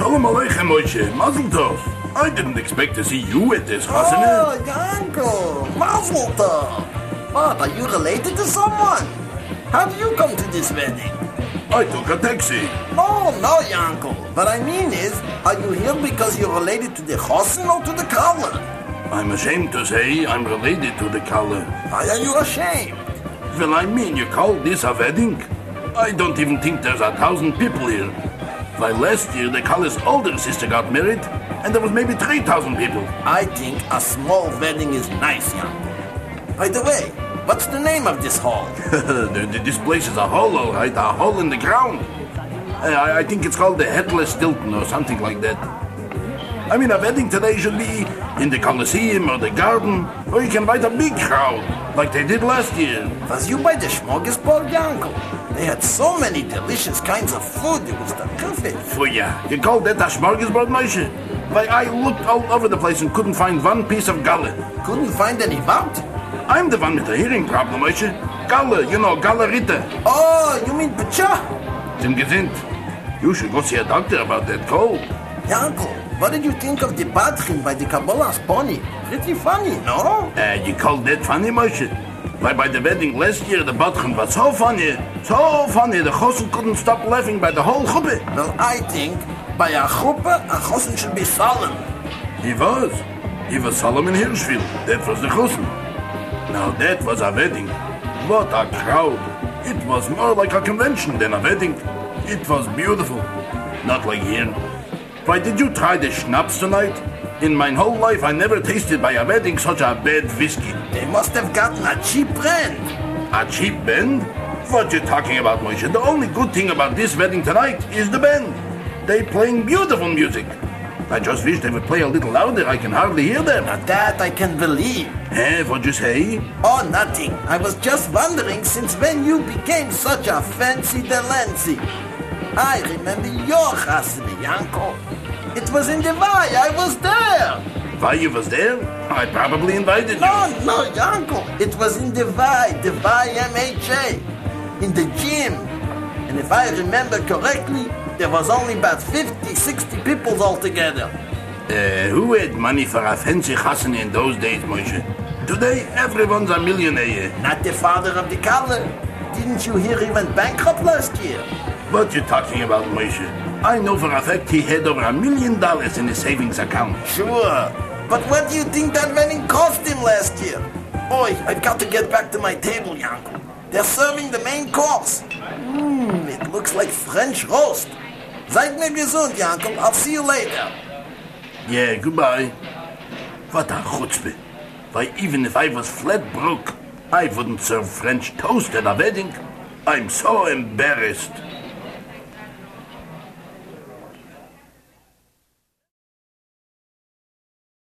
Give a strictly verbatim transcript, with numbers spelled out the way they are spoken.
Shalom Aleichem, Moshe. Mazel tov. I didn't expect to see you at this, wasn't Oh, it? Yanko, Mazel tov. What, are you related to someone? How do you come to this wedding? I took a taxi. Oh, no, Yanko. What I mean is, are you here because you're related to the Chosin or to the Kala? I'm ashamed to say I'm related to the Kala. Why are you ashamed? Well, I mean, you call this a wedding? I don't even think there's a thousand people here. Why, last year the Kala's older sister got married, and there was maybe three thousand people. I think a small wedding is nice, Yanko. By the way, what's the name of this hall? This place is a hole, all right, a hole in the ground. I, I think it's called the Headless Stilton or something like that. I mean, a wedding today should be in the Colosseum or the garden, or you can invite a big crowd, like they did last year. Was you by the Smorgasbord, Yanko? They had so many delicious kinds of food, it was terrific. For ya, you call that a smorgasbord, Moshe? Why, I looked all over the place and couldn't find one piece of galle. Couldn't find any what? I'm the one with the hearing problem, Moshe. Galle, you know, galle Ritter. Oh, you mean Pacha? Tim Gesind, you should go see a doctor about that cold. Yanko, what did you think of the Badchim by the Kabbalah's pony? Pretty funny, no? Uh, you call that funny, Moshe? Why, by the wedding last year, the Badchim was so funny, so funny, the Chosen couldn't stop laughing by the whole chuppah. Well, I think by a chuppah, a Chosen should be solemn. He was. He was Solomon Hirschfield. That was the Chosen. Now that was a wedding. What a crowd. It was more like a convention than a wedding. It was beautiful. Not like here. Why, did you try the schnapps tonight? In my whole life, I never tasted by a wedding such a bad whiskey. They must have gotten a cheap brand. A cheap band? What you talking about, Moshe? The only good thing about this wedding tonight is the band. They playing beautiful music. I just wish they would play a little louder. I can hardly hear them. Now that I can believe. Eh, what'd you say? Oh, nothing. I was just wondering since when you became such a fancy Delancey. I remember your chasana, Yanko. It was in Divai. I was there. Why you was there? I probably invited you. No, no, Yanko. It was in Divai, Divai M H A, in the gym. And if I remember correctly, there was only about fifty, sixty people altogether. Uh, who had money for a fancy chasana in those days, Moshe? Today, everyone's a millionaire. Not the father of the Kalle. Didn't you hear he went bankrupt last year? What you talking about, Moshe? I know for a fact he had over a million dollars in his savings account. Sure. But what do you think that wedding cost him last year? Boy, I've got to get back to my table, Yanko. They're serving the main course. Mmm, it looks like French roast. Seid mir gesund, Yanko. I'll see you later. Yeah, goodbye. What a chutzpah. Why, even if I was flat broke, I wouldn't serve French toast at a wedding. I'm so embarrassed.